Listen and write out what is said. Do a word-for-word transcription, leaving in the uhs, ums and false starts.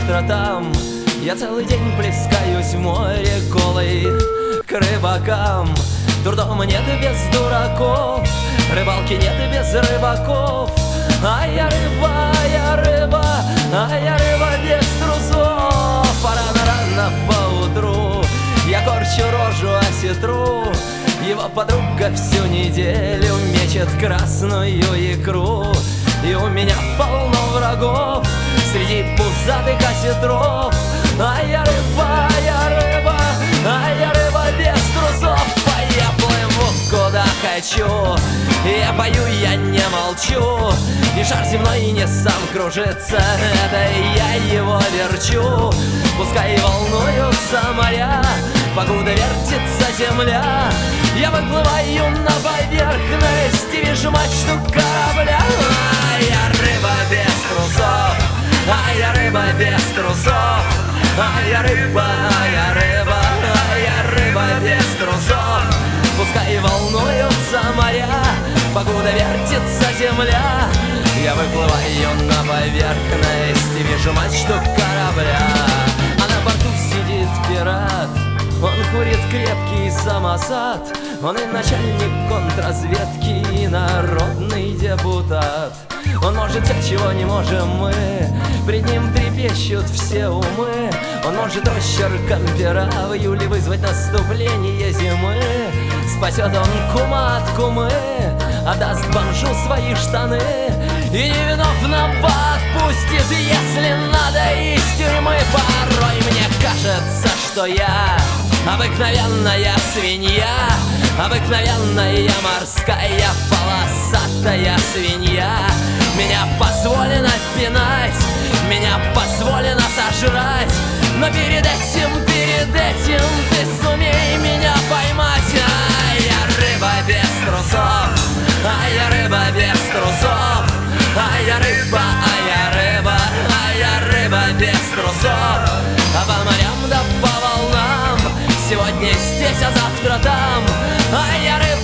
завтра там. Я целый день плескаюсь в море голой к рыбакам. Дурдома нет и без дураков, рыбалки нет и без рыбаков. А я рыба, я рыба, а я рыба без трусов. А рано-рано поутру я корчу рожу осетру. Его подруга всю неделю мечет красную икру. И у меня полно врагов среди пузатых осетров. А я рыба, я рыба, а я рыба без трусов. А я плыву куда хочу, я пою, я не молчу. И шар земной не сам кружится, это я его верчу. Пускай волнуются моря, погода вертится земля. Я выплываю на поверхность и вижу мачту корабля. А я рыба без трусов, а я рыба без трусов. А я рыба, а я рыба, а я рыба без трусов. Пускай волнуются моря, погода вертится земля. Я выплываю на поверхность и вижу мачту корабля. А на борту сидит пират, он курит крепкий самосад. Он и начальник контрразведки, и народный депутат. Он может все, чего не можем мы, пред ним трепещут все умы. Он может росчерком пера в июле вызвать наступление зимы. Спасет он кума от кумы, отдаст бомжу свои штаны и невиновно отпустит, если надо, из тюрьмы. Порой мне кажется, что я обыкновенная свинья, обыкновенная морская полосатая свинья. Меня позволено пинать, меня позволено сожрать, но перед этим, перед этим ты сумей меня поймать. А я рыба без трусов, а я рыба без трусов. А я рыба, а я рыба, а я рыба без трусов. А по морям да по волнам, сегодня здесь, а завтра там. А я рыба.